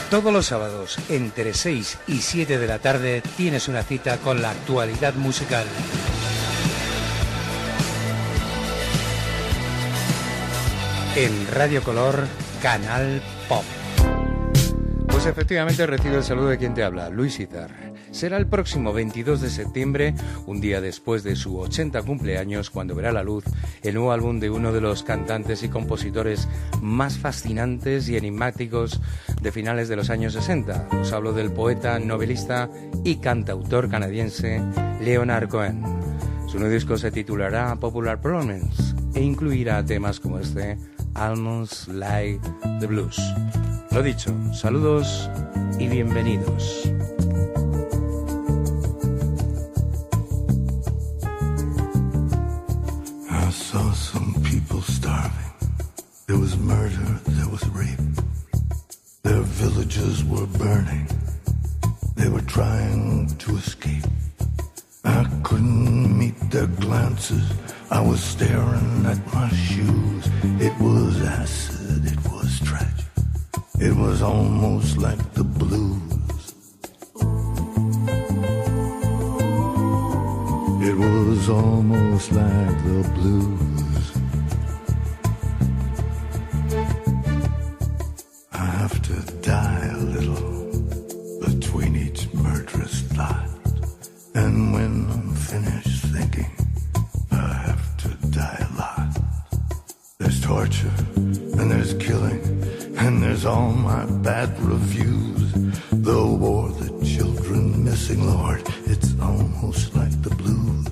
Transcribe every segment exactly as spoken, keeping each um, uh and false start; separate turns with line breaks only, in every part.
Todos los sábados, entre seis y siete de la tarde, tienes una cita con la actualidad musical. En Radio Color, Canal Pop. Pues efectivamente recibo el saludo de quien te habla, Luis Izar. Será el próximo veintidós de septiembre, un día después de su ochenta cumpleaños, cuando verá la luz el nuevo álbum de uno de los cantantes y compositores más fascinantes y enigmáticos de finales de los años sesenta. Os hablo del poeta, novelista y cantautor canadiense Leonard Cohen. Su nuevo disco se titulará Popular Promise e incluirá temas como este, Almost Like the Blues. Lo dicho, saludos y bienvenidos.
I saw some people starving. There was murder, there was rape. Their villages were burning. They were trying to escape. I couldn't meet their glances. I was staring at my shoes. It was acid, it was tragic. It was almost like the blues. It was almost like the blues. I have to die a little between each murderous thought. And when I'm finished thinking, I have to die a lot. There's torture and there's killing, and there's all my bad reviews. The war, the children missing, Lord, it's almost like the blues.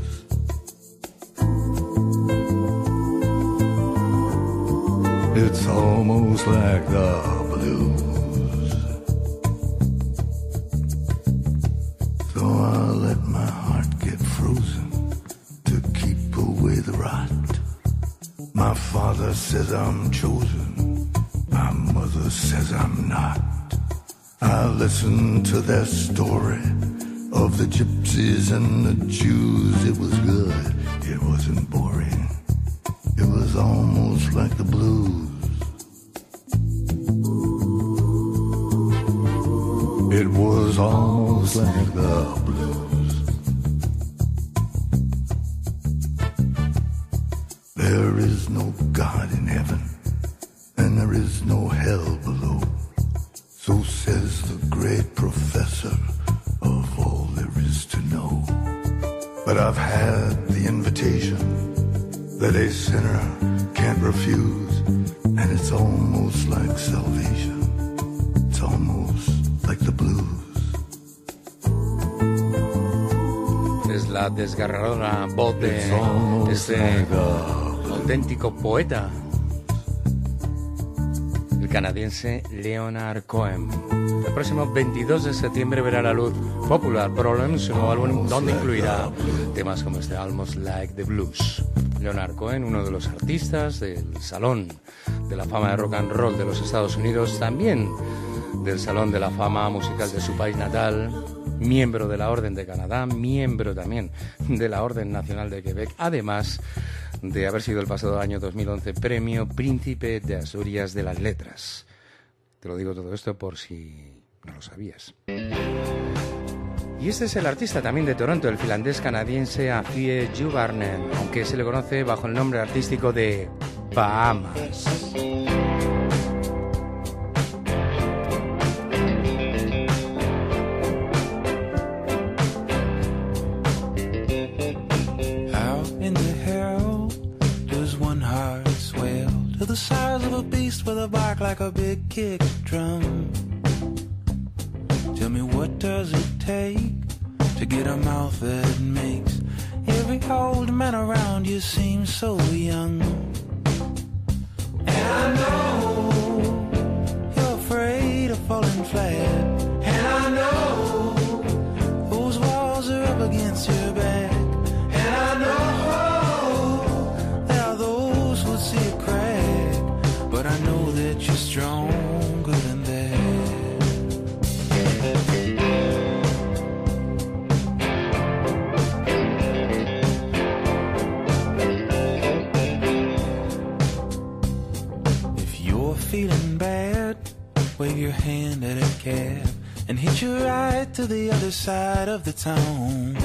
It's almost like the blues. So I let my heart get frozen to keep away the rot. My father says I'm chosen. My mother says I'm not. I listen to their story of the gypsies and the Jews. It was good, it wasn't boring. It was almost like the blues. It was almost like the blues. There is no God in heaven, and there is no hell below. So says the great professor of all there is to know. But I've had the invitation that a sinner can't refuse, and it's almost like salvation. It's almost like the blues.
Es la desgarradora voz de este auténtico poeta, el canadiense Leonard Cohen. El próximo veintidós de septiembre verá la luz Popular Promise, su nuevo álbum, donde incluirá temas como este Almost Like the Blues. Leonard Cohen, uno de los artistas del Salón de la Fama de Rock and Roll de los Estados Unidos, también del Salón de la Fama Musical de su país natal, miembro de la Orden de Canadá, miembro también de la Orden Nacional de Quebec, además de haber sido el pasado año dos mil once Premio Príncipe de Asturias de las Letras. Te lo digo todo esto por si no lo sabías. Y este es el artista también de Toronto, el finlandés canadiense Matthew Juvarnen, aunque se le conoce bajo el nombre artístico de Bahamas.
The size of a beast with a bark like a big kick drum. Tell me, what does it take to get a mouth that makes every old man around you seem so young? And I know you're afraid of falling flat, and I know those walls are up against your back, and I know there are those who see a crack, but I know that you're stronger than that. If you're feeling bad, wave your hand at a cab, and hitch a ride to the other side of the town.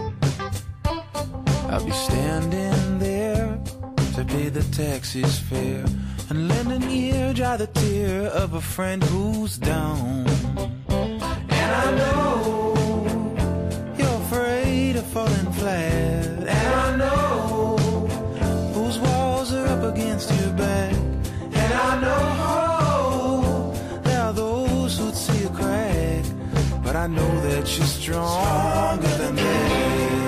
I'll be standing there to pay the taxi's fare, and lend an ear, dry the tear of a friend who's down. And I know you're afraid of falling flat, and I know whose walls are up against your back, and I know there are those who'd see a crack, but I know that you're stronger than that.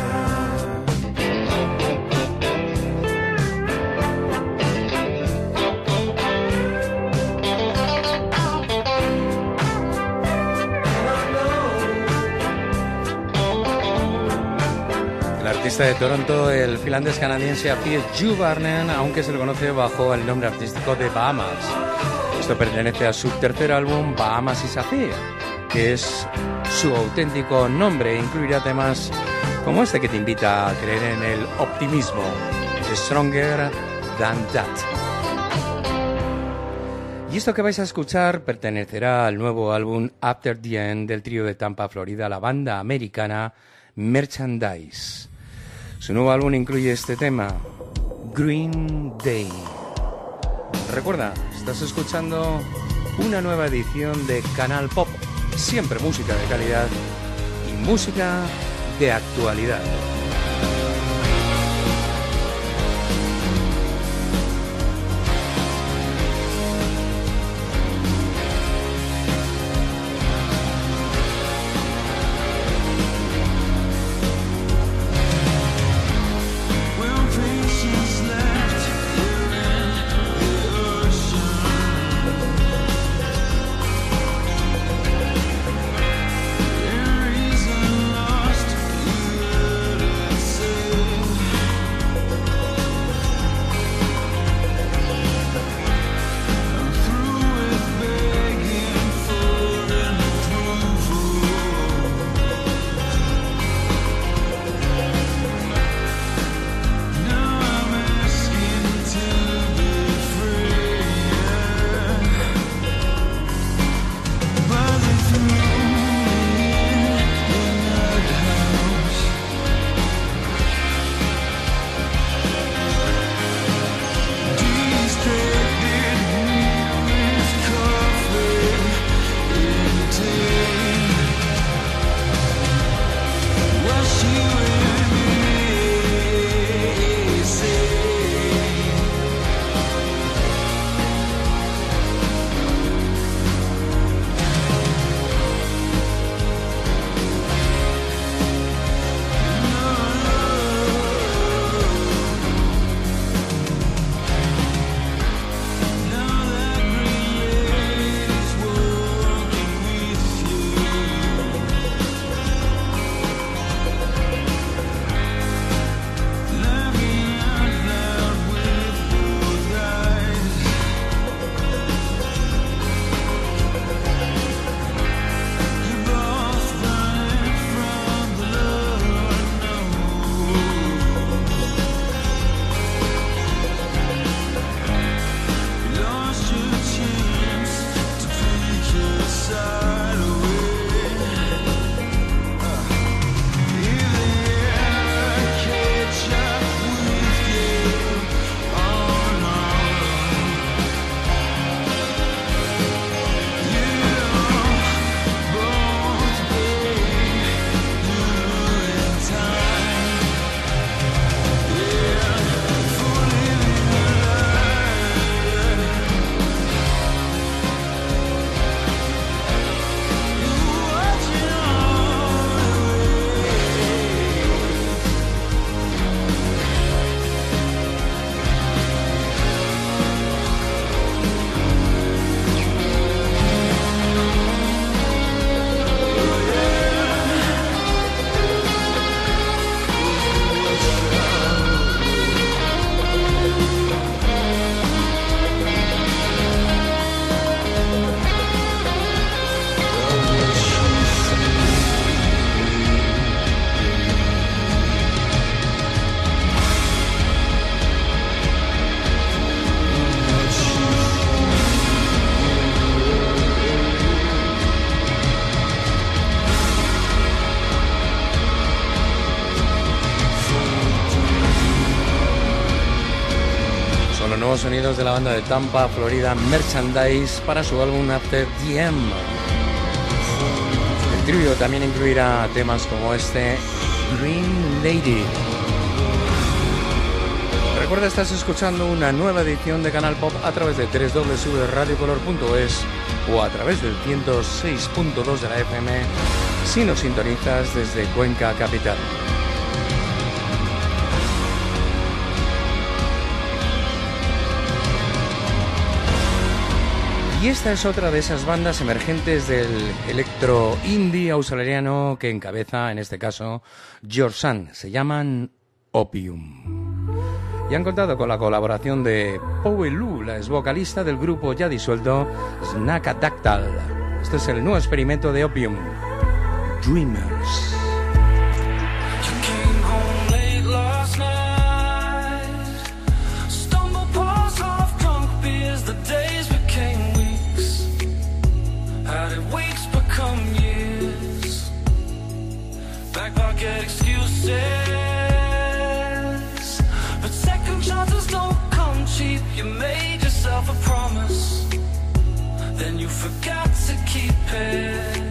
El artista de Toronto, el finlandés canadiense Piers Juvarnen, aunque se le conoce bajo el nombre artístico de Bahamas. Esto pertenece a su tercer álbum, Bahamas y Sapphire, que es su auténtico nombre. Incluirá temas como este que te invita a creer en el optimismo, Stronger Than That. Y esto que vais a escuchar pertenecerá al nuevo álbum After the End del trío de Tampa, Florida, la banda americana Merchandise. Su nuevo álbum incluye este tema, Green Day. Recuerda, estás escuchando una nueva edición de Canal Pop, siempre música de calidad y música de actualidad.
There is a lost
nuevos sonidos de la banda de Tampa, Florida, Merchandise, para su álbum After the M. El trío también incluirá temas como este, Green Lady. Recuerda, estás escuchando una nueva edición de Canal Pop a través de doble u doble u doble u punto radio color punto es o a través del ciento seis punto dos de la F M si nos sintonizas desde Cuenca Capital. Y esta es otra de esas bandas emergentes del electro indie australiano que encabeza, en este caso, George Sand. Se llaman Opium. Y han contado con la colaboración de Poe Lu, la ex vocalista del grupo ya disuelto Snakadactyl. Este es el nuevo experimento de Opium, Dreamers.
Get excuses, but second chances don't come cheap. You made yourself a promise, then you forgot to keep it.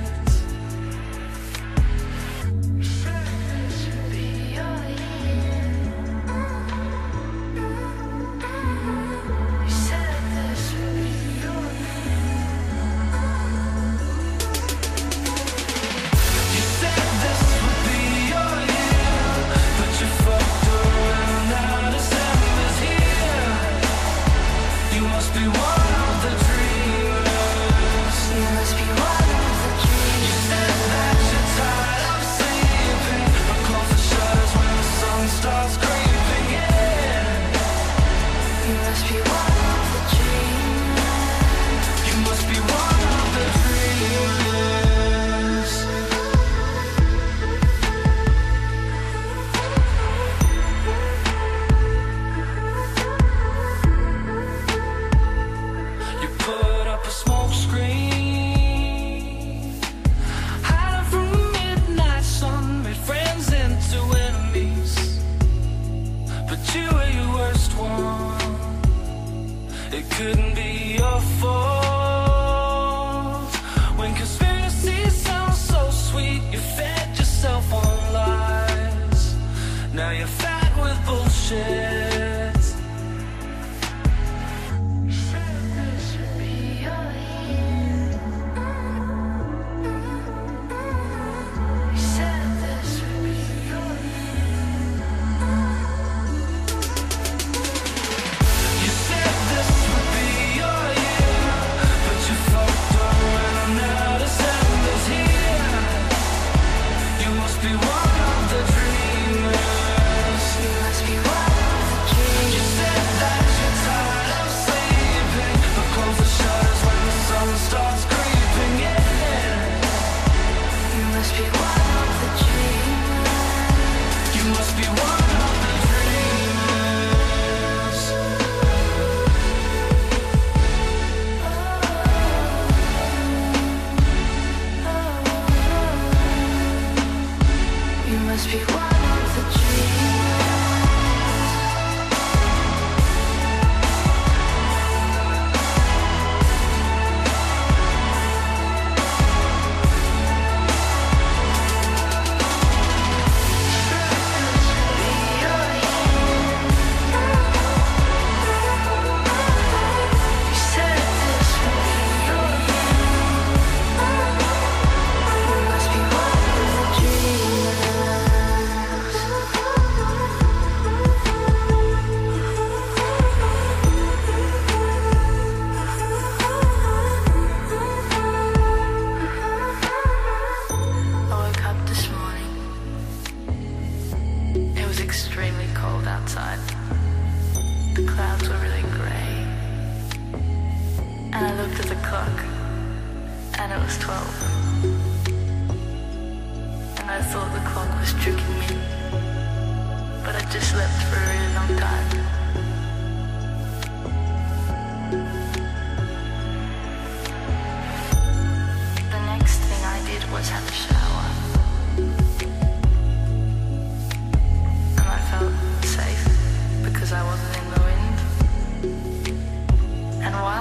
I wasn't in the wind.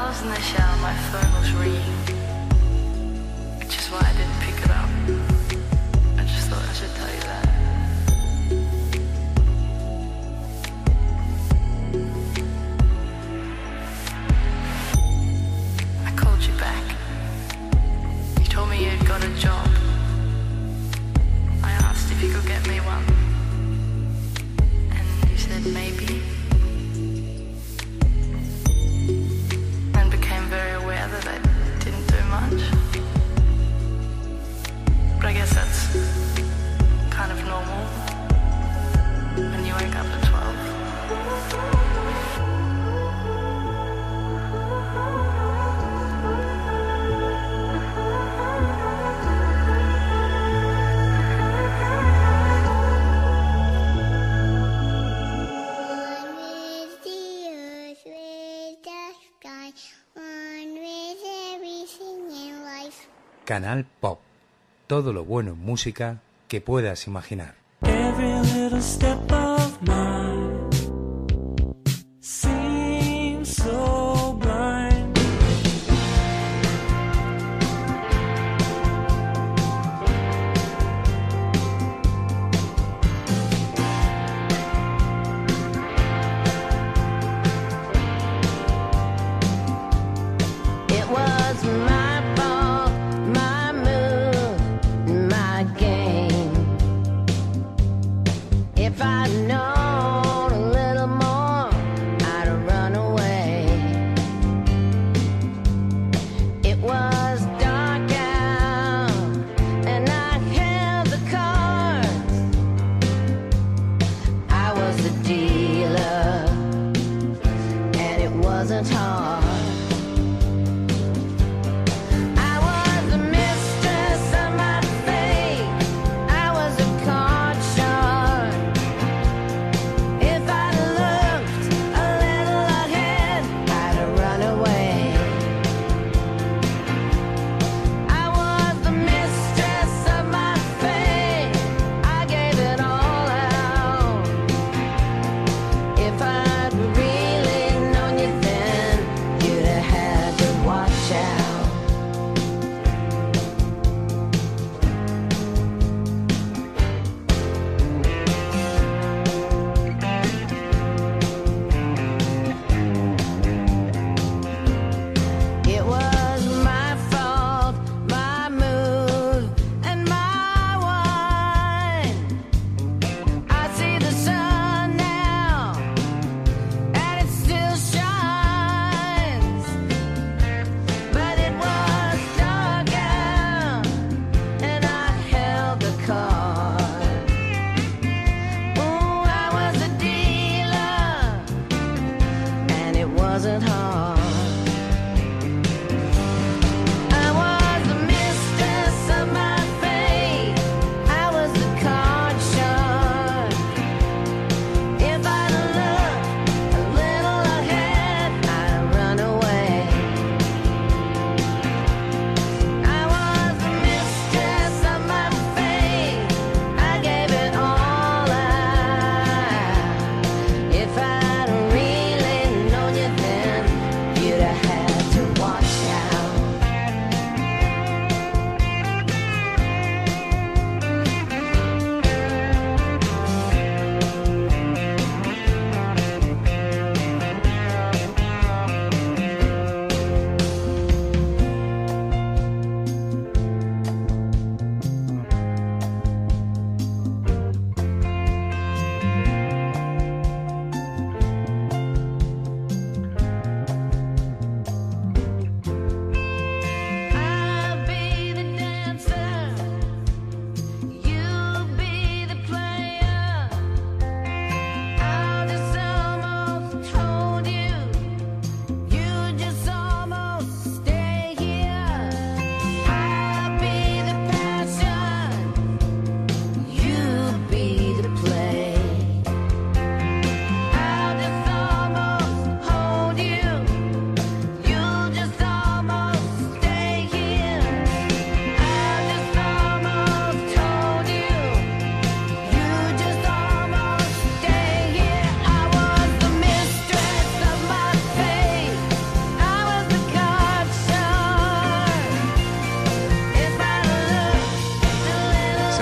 was in the shower, my phone was ringing, which is why I didn't pick it up. I just thought I should tell you that. I called you back. You told me you'd got a job. I asked if you could get me one, and you said maybe. Very aware that I didn't do much, but I guess that's kind of normal when you wake up at twelve.
Canal Pop. Todo lo bueno en música que puedas imaginar.
Every little step of mine seems so blind.
It was my if I know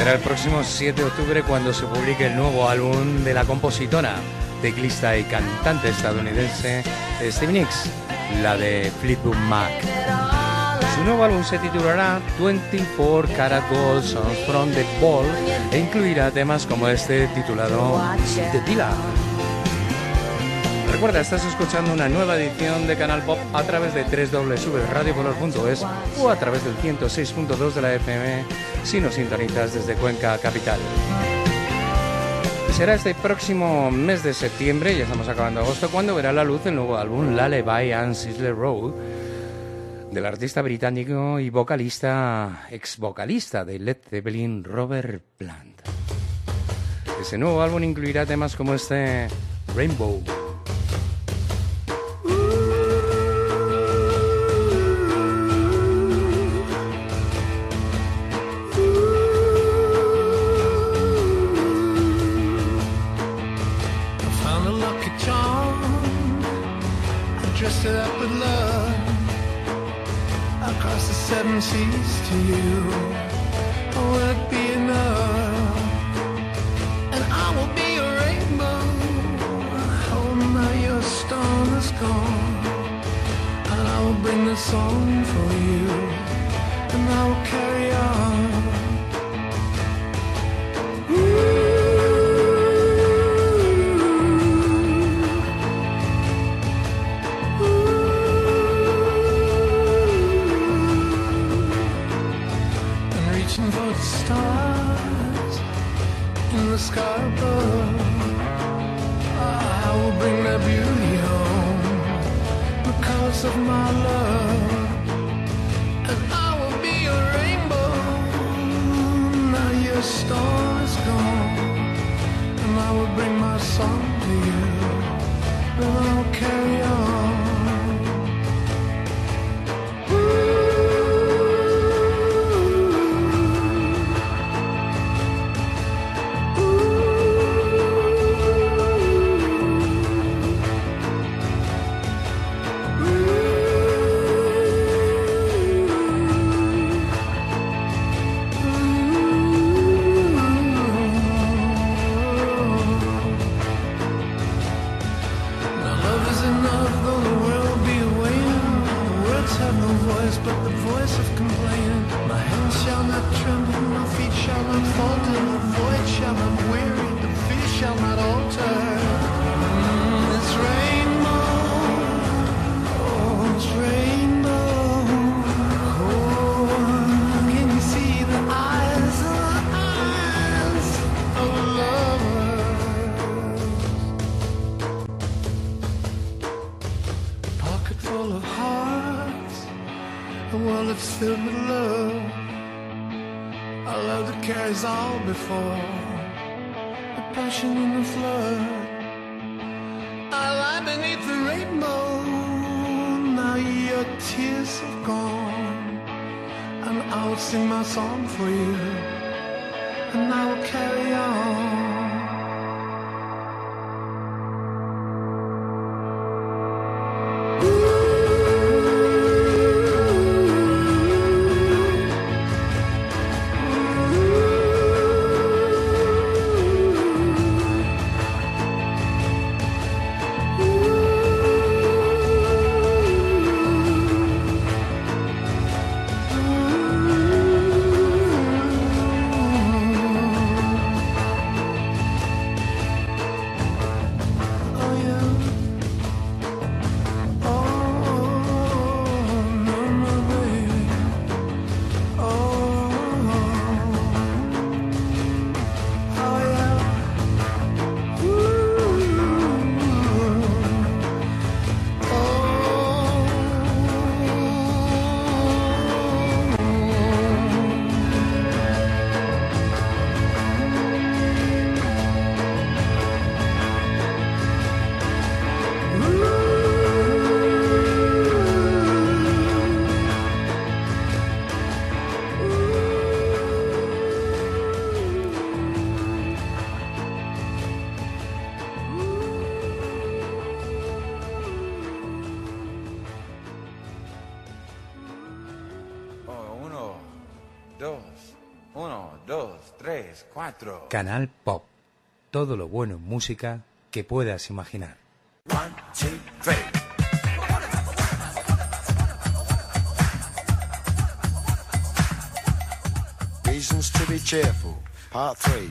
Será el próximo siete de octubre cuando se publique el nuevo álbum de la compositora, teclista y cantante estadounidense Stevie Nicks, la de Fleetwood Mac. Su nuevo álbum se titulará veinticuatro Karat Gold Songs from the Ball e incluirá temas como este titulado The Dealer. Recuerda, estás escuchando una nueva edición de Canal Pop a través de doble u doble u doble u punto radio color punto es o a través del ciento seis punto dos de la F M si nos sintonizas desde Cuenca Capital. Y será este próximo mes de septiembre, ya estamos acabando agosto, cuando verá la luz el nuevo álbum Lullaby and Sizzler Road del artista británico y vocalista, ex vocalista de Led Zeppelin, Robert Plant. Ese nuevo álbum incluirá temas como este Rainbow.
Dressed it up with love across the seven seas to you. Oh, will it be enough? And I will be a rainbow. Oh, now your storm is gone. And I will bring the song for you. And I will carry on. Ooh. For the stars in the sky above, I will bring their beauty home because of my love. And I will be a rainbow. Now your star is gone, and I will bring my song to you, and I will carry on. But the voice of complaining, my hands shall not tremble, my feet shall not falter, the void shall not weary, the fear shall not alter. Mm, it's rainbow, oh, it's rainbow. Oh, can you see the eyes, the eyes of lovers? A pocket full of hearts, a world that's filled with love, a love that carries all before, a passion in the flood. I lie beneath the rainbow, now your tears have gone, and I will sing my song for you, and I will carry on.
Dos. Uno, dos, tres, cuatro.
Canal Pop. Todo lo bueno en música que puedas imaginar.
One, two, three.
Reasons to be cheerful, part three.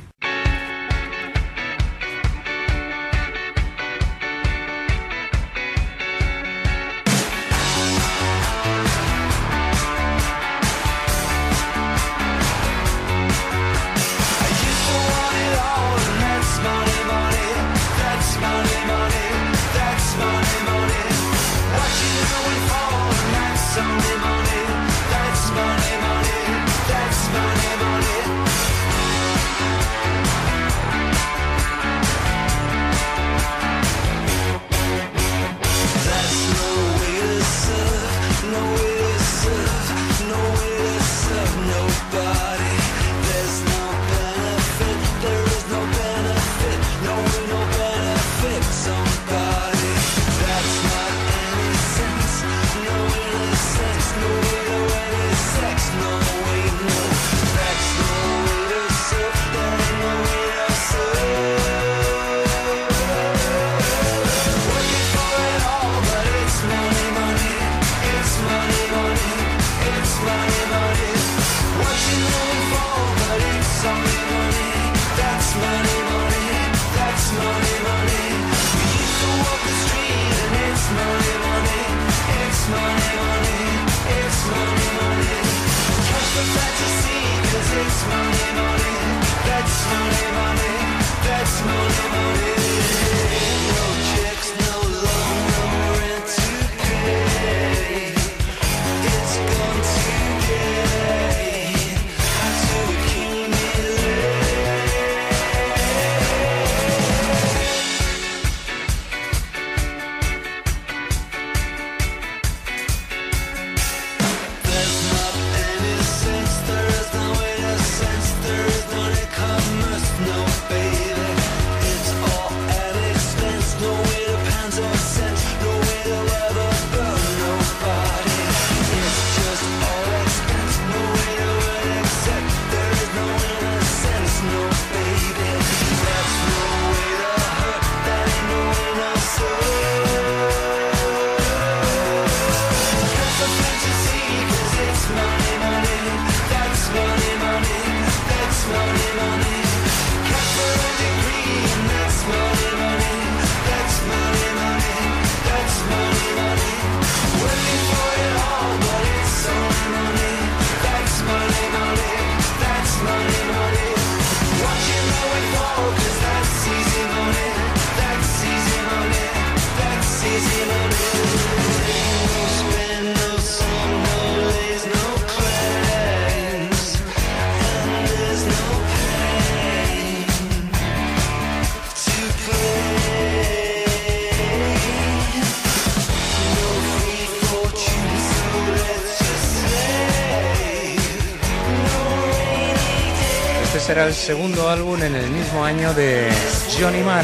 Será el segundo álbum en el mismo año de Johnny Marr,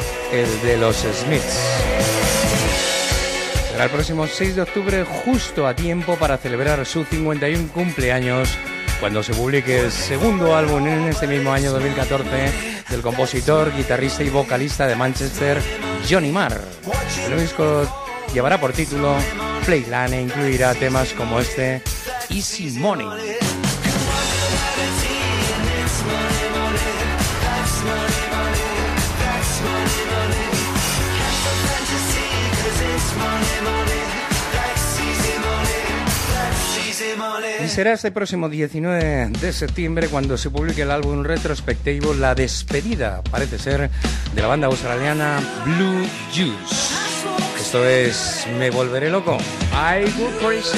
el de los Smiths. Será el próximo seis de octubre, justo a tiempo para celebrar su cincuenta y uno cumpleaños, cuando se publique el segundo álbum en este mismo año dos mil catorce del compositor, guitarrista y vocalista de Manchester, Johnny Marr. El disco llevará por título Playland e incluirá temas como este, Easy Money. Y será este próximo diecinueve de septiembre cuando se publique el álbum retrospectivo La Despedida, parece ser, de la banda australiana Blue Juice. Esto es Me Volveré Loco, I Go Crazy.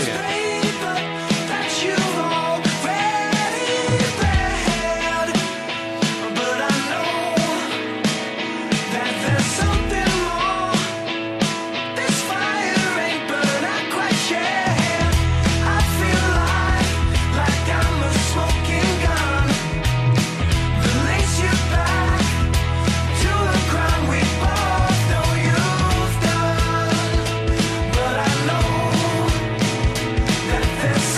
There's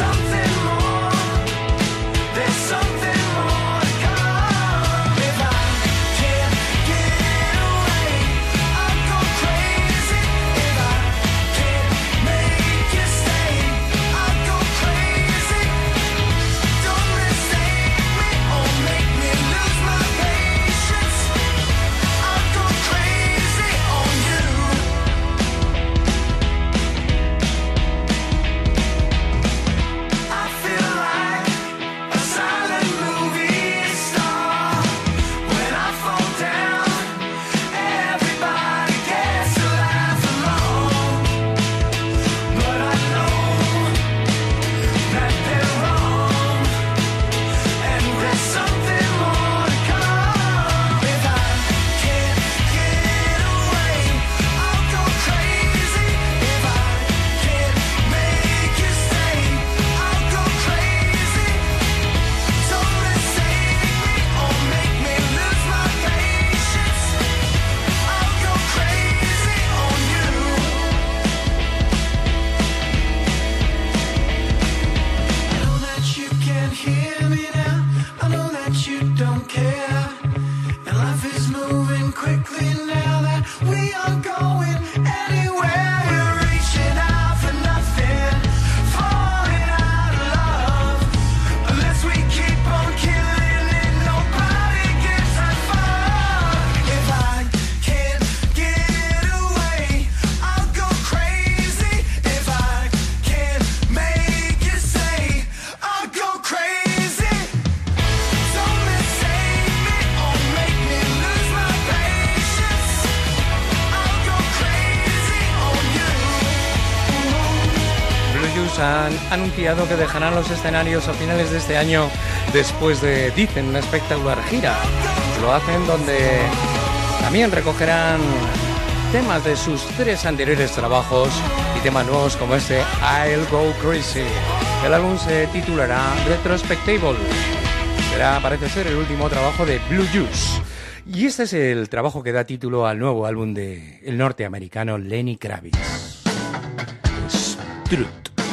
Blues han anunciado que dejarán los escenarios a finales de este año después de, dicen, una espectacular gira. Lo hacen donde también recogerán temas de sus tres anteriores trabajos y temas nuevos como este I'll Go Crazy. El álbum se titulará Retrospectable. Será, parece ser, el último trabajo de Blue Juice. Y este es el trabajo que da título al nuevo álbum de el norteamericano Lenny Kravitz. Es Truth.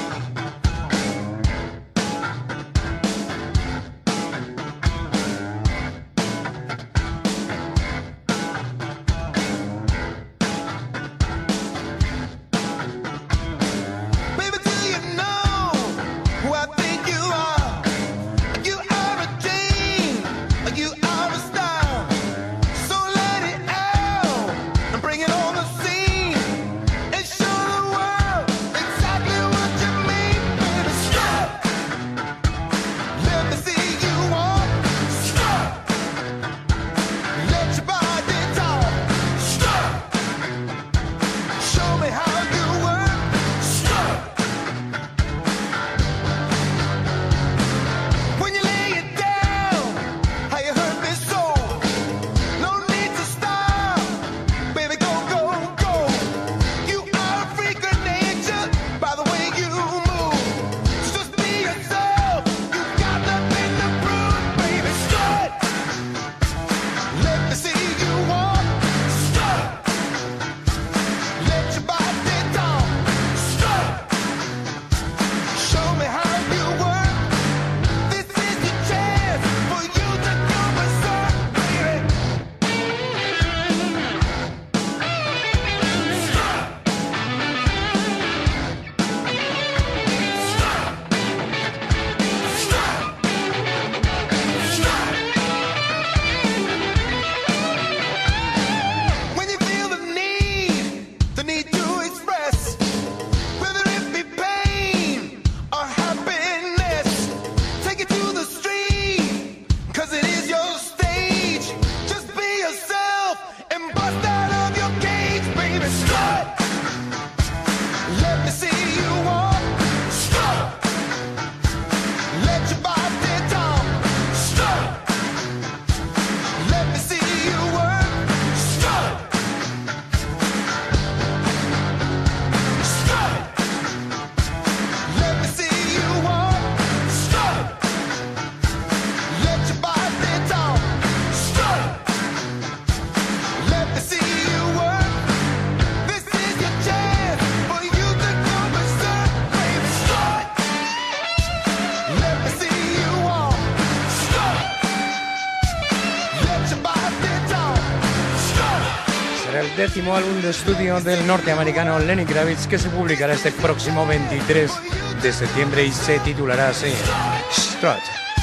Décimo álbum de estudio del norteamericano Lenny Kravitz, que se publicará este próximo veintitrés de septiembre y se titulará así, Strut.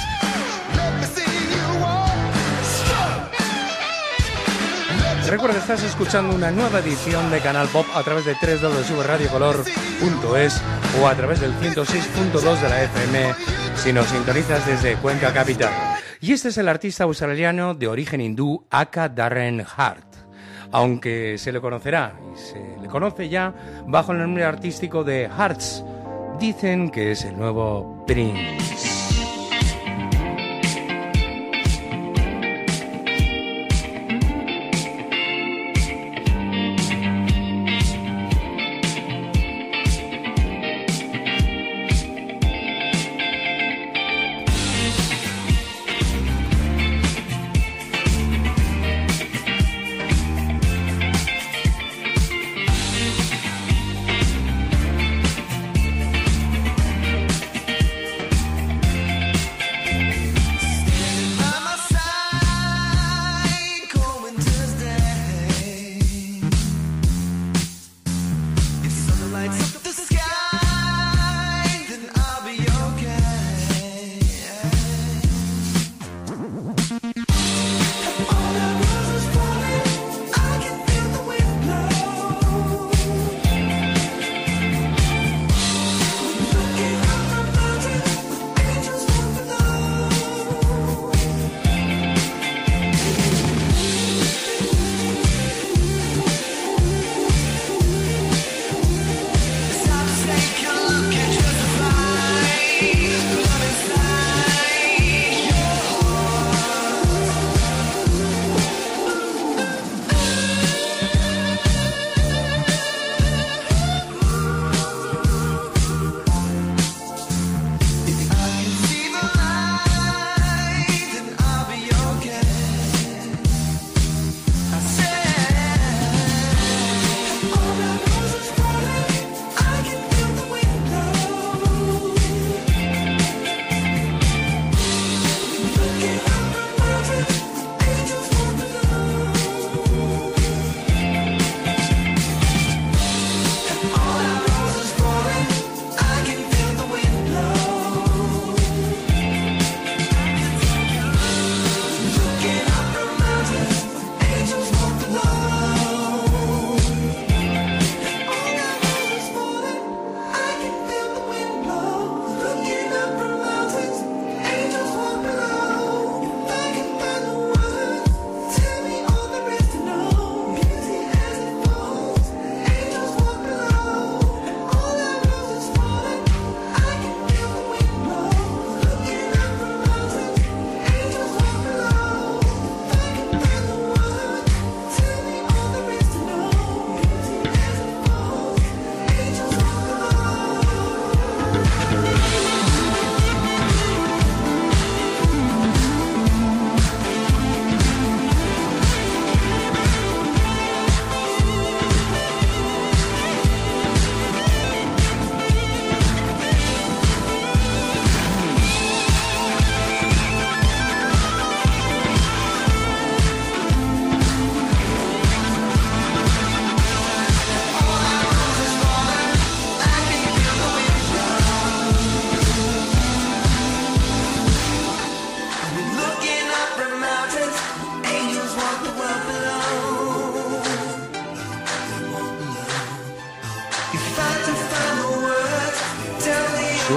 Recuerda, estás escuchando una nueva edición de Canal Pop a través de doble u doble u doble u punto radiocolor punto es o a través del ciento seis punto dos de la F M si nos sintonizas desde Cuenca Capital. Y este es el artista australiano de origen hindú Aka Darren Hart, aunque se le conocerá y se le conoce ya bajo el nombre artístico de Hearts. Dicen que es el nuevo Prince.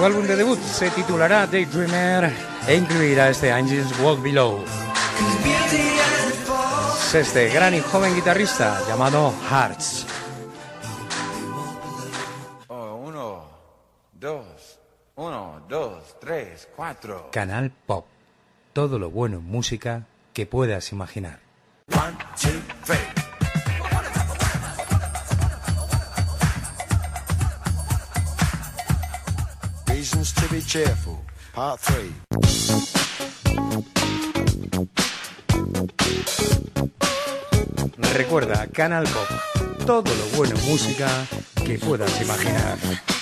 Su álbum de debut se titulará Daydreamer e incluirá este Angels Walk Below. Es este gran y joven guitarrista llamado Hearts.
Oh, uno, dos, uno, dos, tres, cuatro.
Canal Pop. Todo lo bueno en música que puedas imaginar.
One, two, three.
Reasons to be cheerful, part three.
Recuerda, Canal Pop. Todo lo bueno en música que puedas imaginar.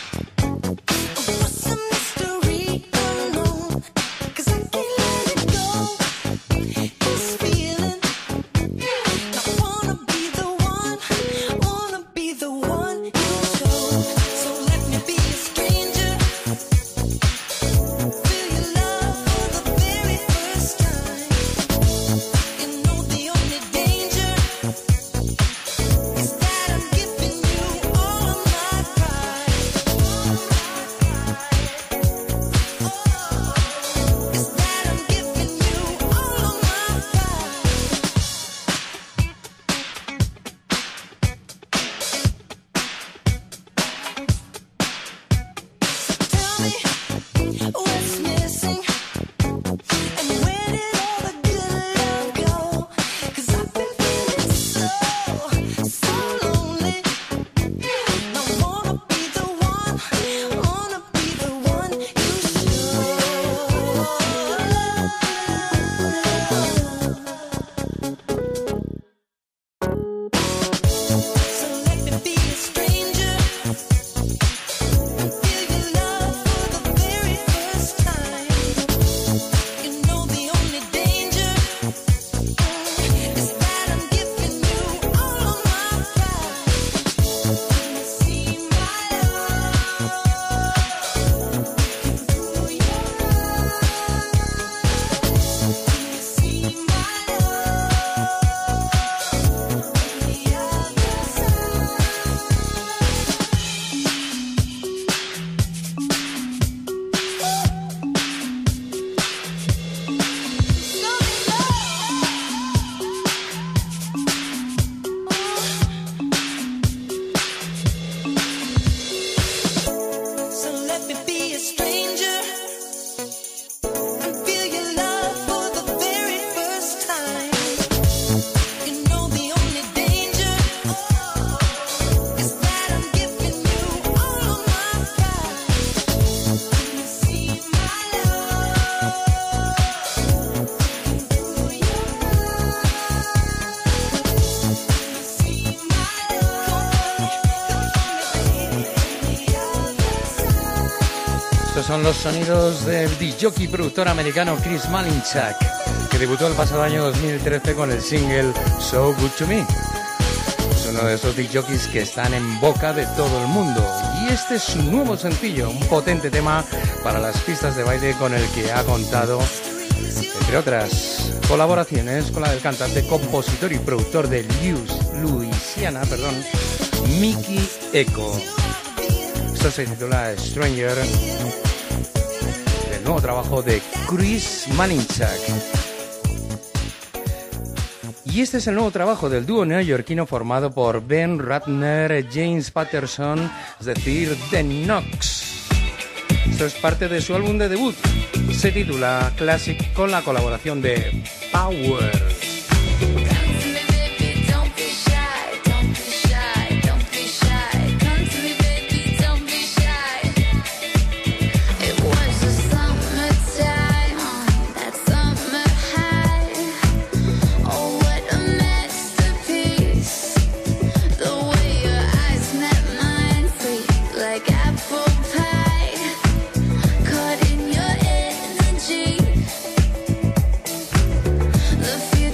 Son los sonidos del disc-jockey productor americano Chris Malinchak, que debutó el pasado año dos mil trece con el single So Good To Me. Es uno de esos disc-jockeys que están en boca de todo el mundo, y este es su nuevo sencillo, un potente tema para las pistas de baile, con el que ha contado, entre otras colaboraciones, con la del cantante, compositor y productor de Louisiana, perdón, Mickey Echo. Esto se titula Stranger, el nuevo trabajo de Chris Malinchak. Y este es el nuevo trabajo del dúo neoyorquino formado por Ben Ratner, James Patterson, es decir, The Knox. Esto es parte de su álbum de debut. Se titula Classic, con la colaboración de Power.
The future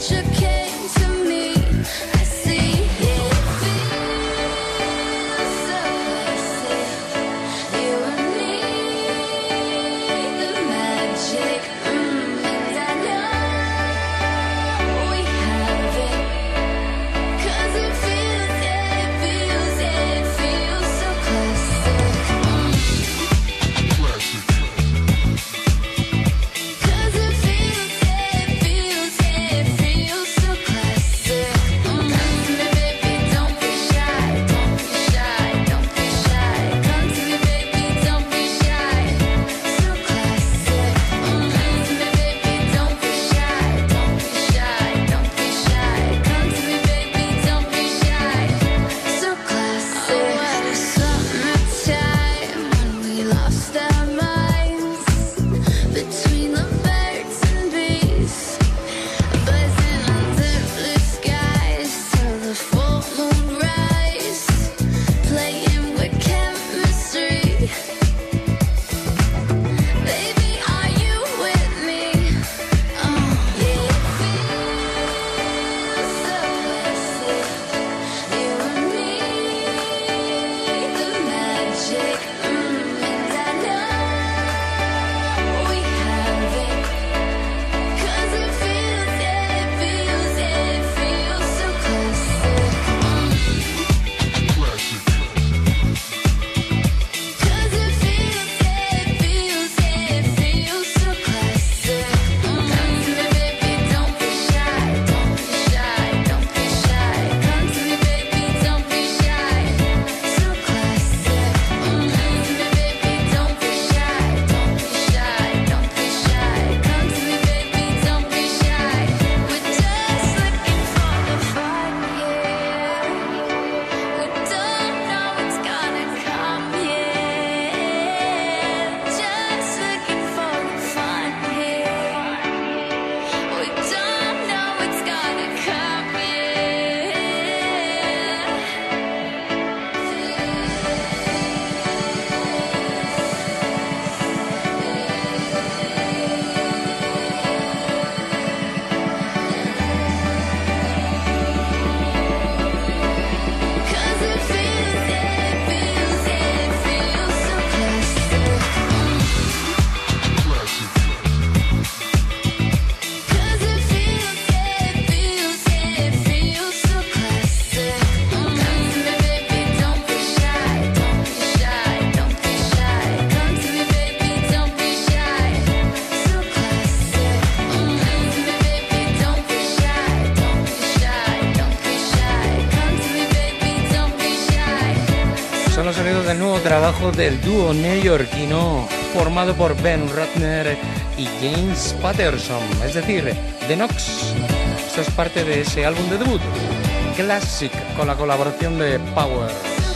del nuevo trabajo del dúo neoyorquino formado por Ben Ratner y James Patterson, es decir, The Knox. Esto es parte de ese álbum de debut, Classic, con la colaboración de Power.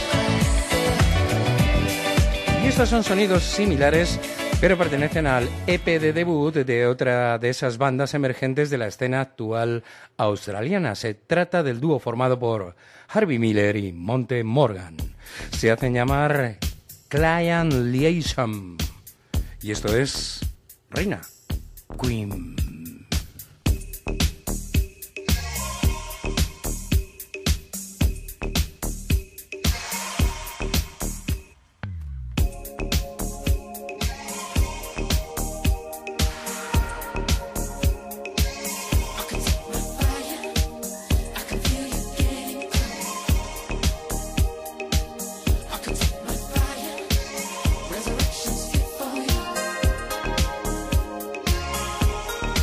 Y estos son sonidos similares, pero pertenecen al E P de debut de otra de esas bandas emergentes de la escena actual australiana. Se trata del dúo formado por Harvey Miller y Monte Morgan. Se hacen llamar Client Liaison. Y esto es Reina, Queen.
Resurrection's fit for you.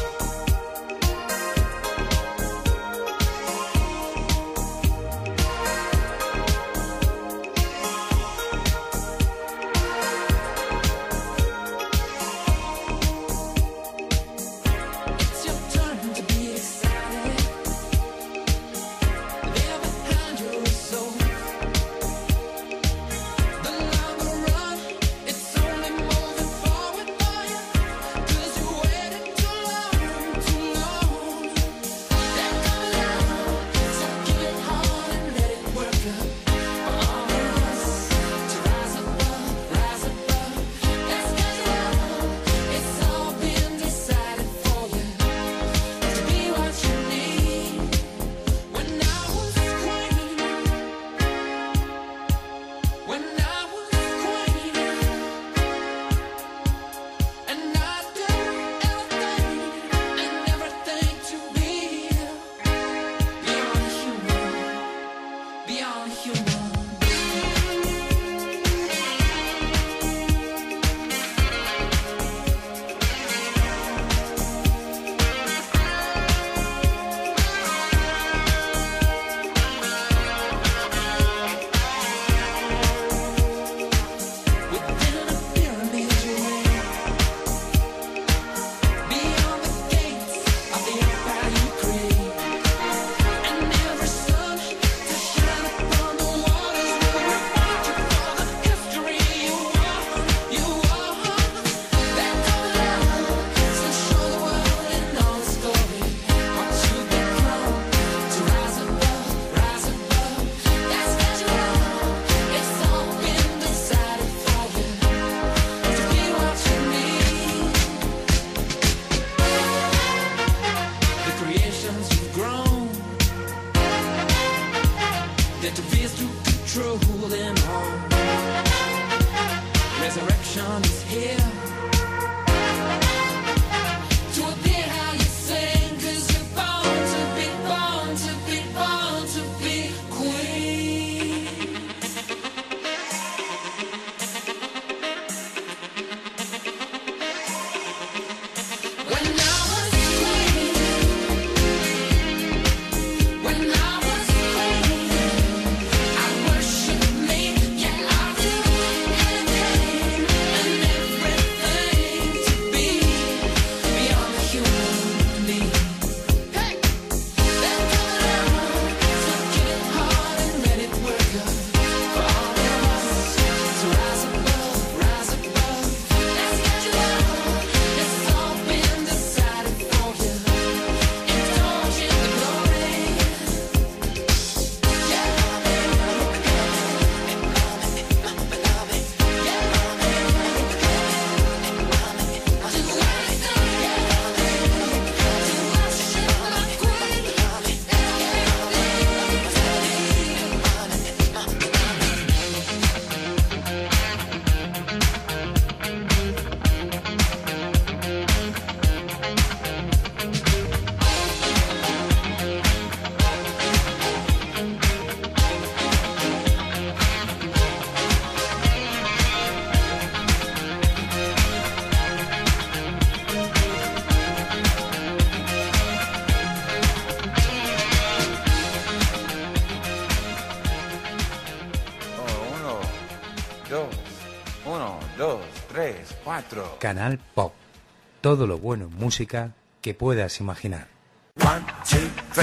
cuatro.
Canal Pop. Todo lo bueno en música que puedas imaginar.
One, two, three.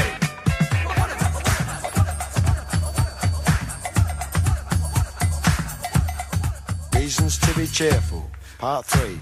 Reasons to be cheerful, part three.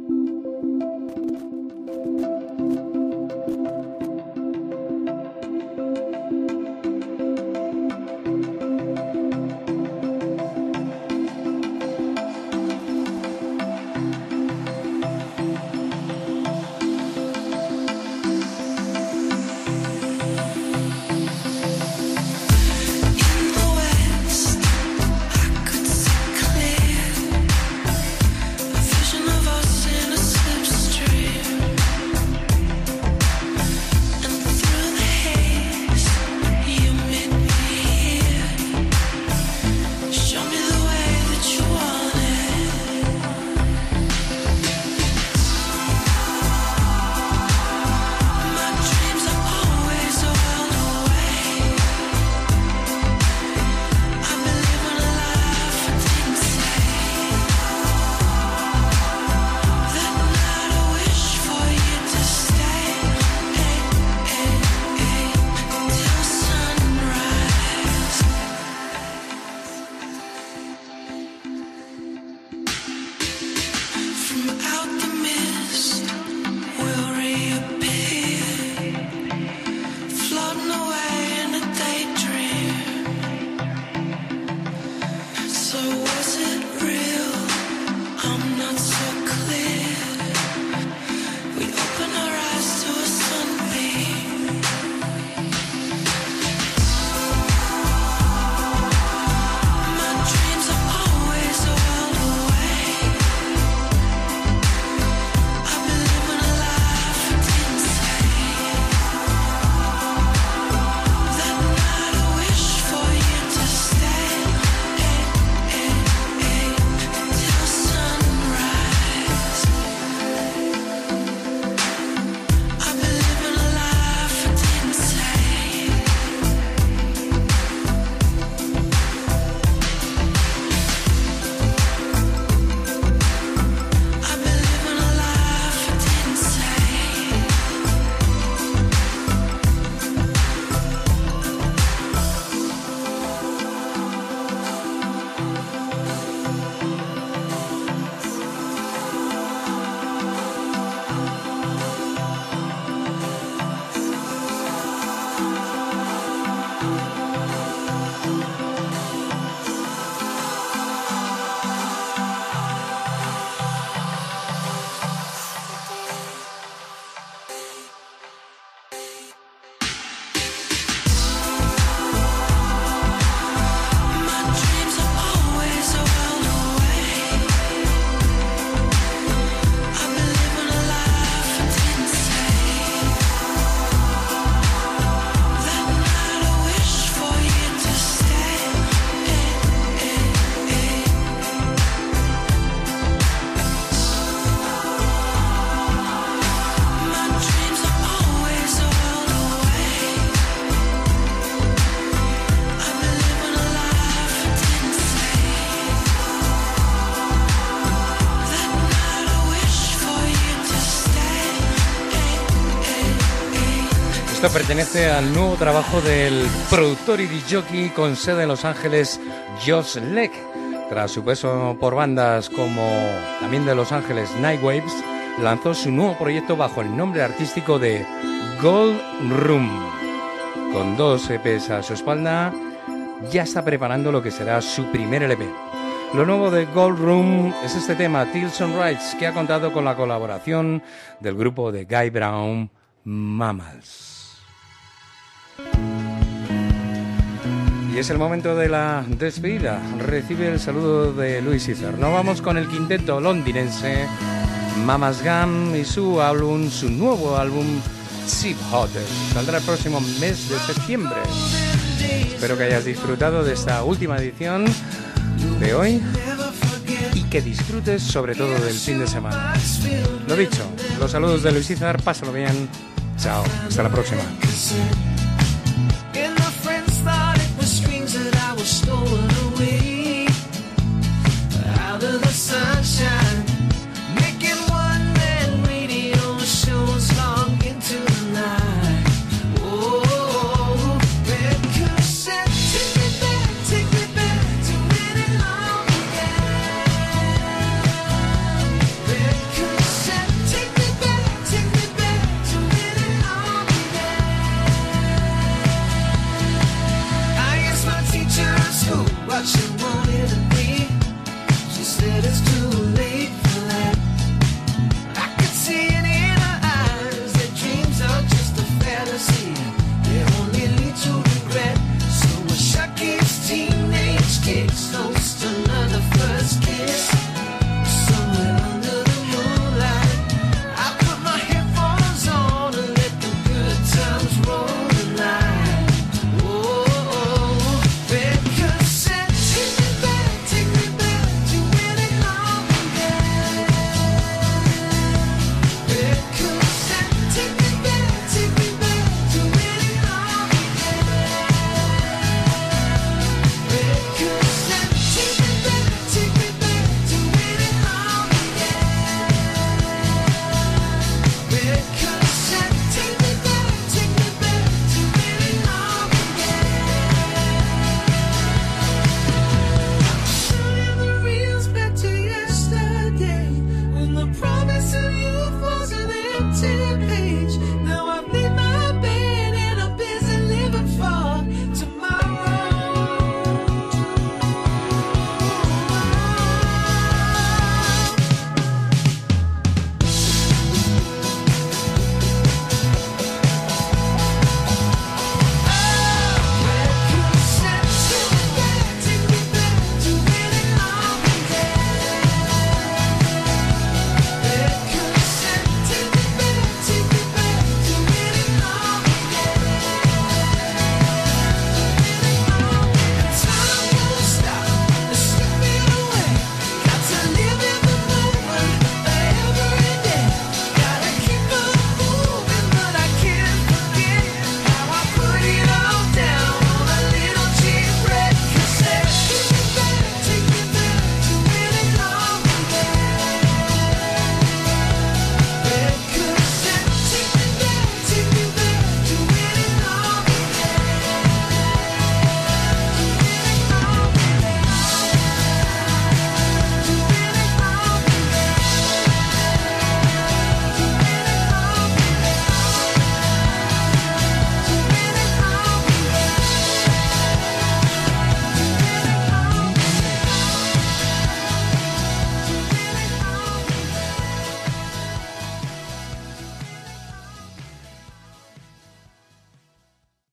Esto pertenece al nuevo trabajo del productor y disjockey con sede en Los Ángeles, Josh Leck. Tras su peso por bandas como también de Los Ángeles, Nightwaves, lanzó su nuevo proyecto bajo el nombre artístico de Gold Room. Con dos E Pes a su espalda, ya está preparando lo que será su primer L P. Lo nuevo de Gold Room es este tema, Till Sunrise, que ha contado con la colaboración del grupo de Guy Brown, Mammals. Y es el momento de la despedida. Recibe el saludo de Louis Caesar. Nos vamos con el quinteto londinense Mamas Gam y su álbum, su nuevo álbum Zip Hotter. Saldrá el próximo mes de septiembre. Espero que hayas disfrutado de esta última edición de hoy y que disfrutes sobre todo del fin de semana. Lo dicho, los saludos de Louis Caesar, pásalo bien. Chao, hasta la próxima.